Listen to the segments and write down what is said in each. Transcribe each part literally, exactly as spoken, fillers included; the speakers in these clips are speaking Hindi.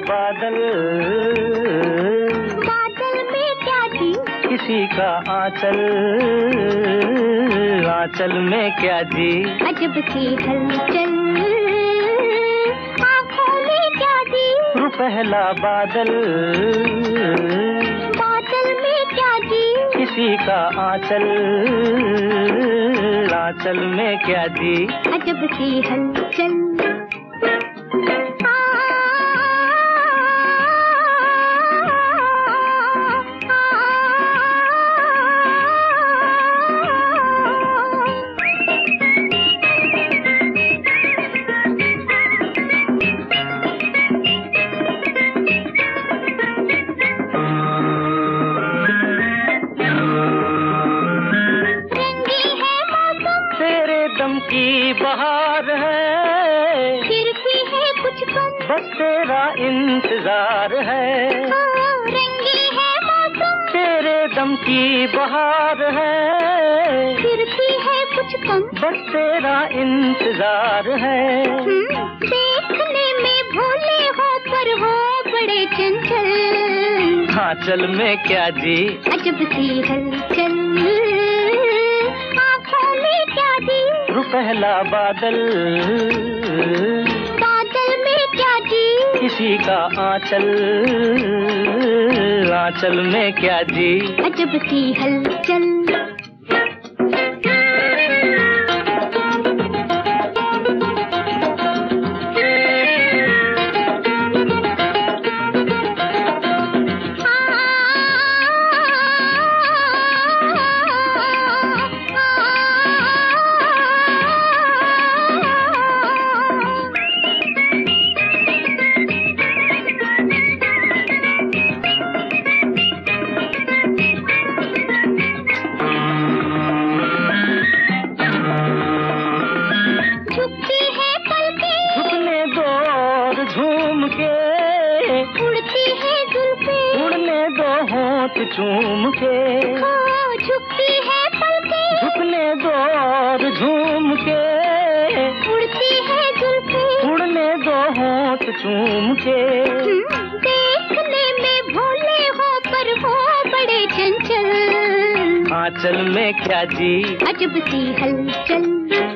बादल, बादल में क्या जी? किसी का आंचल, आंचल में क्या जी? अजब सी हलचल, आँखों में क्या जी? पहला बादल, बादल में क्या जी? किसी का आंचल, आंचल में क्या जी? अजब सी हलचल। दम की बहार है, फिर भी है कुछ कम, बस तेरा इंतजार है। रंगी है मौसम, तेरे दम की बहार है, फिर भी है कुछ कम, बस तेरा इंतजार है। देखने में भोले हो पर हो बड़े चंचल, आंचल में क्या जी? अजब सी हलचल, आँखों में क्या जी? पहला बादल, बादल में क्या जी? किसी का आंचल, आंचल में क्या जी? अजब सी हलचल। झूम के उड़ती है जुल्फें, उड़ने दो होंठ चूम के, झुकती है पलकें, झुकने दो और झूम के, उड़ती है जुल्फें, उड़ने दो होंठ चूम के। देखने में भोले हो पर हो बड़े चंचल, आंचल में क्या जी? अजब सी हलचल।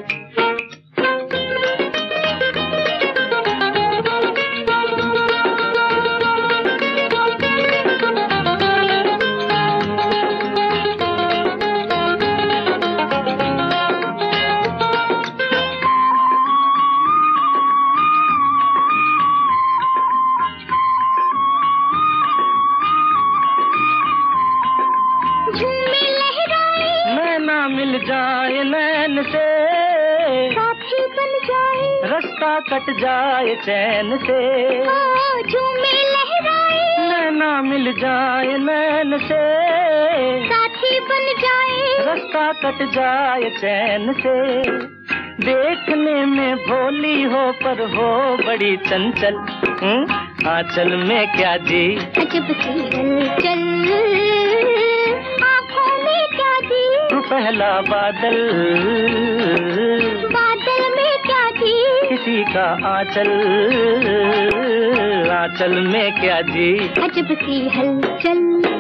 मिल जाए नैन से, साथी बन जाए, रास्ता कट जाए चैन से, झूमे लहराए, नैना मिल जाए नैन से, साथी बन जाए, रास्ता कट जाए चैन से। देखने में भोली हो पर हो बड़ी चंचल, आंचल में क्या जी? अजब सी हलचल, पहला बादल, बादल में क्या जी? किसी का आंचल, आंचल में क्या जी? अजब सी हलचल।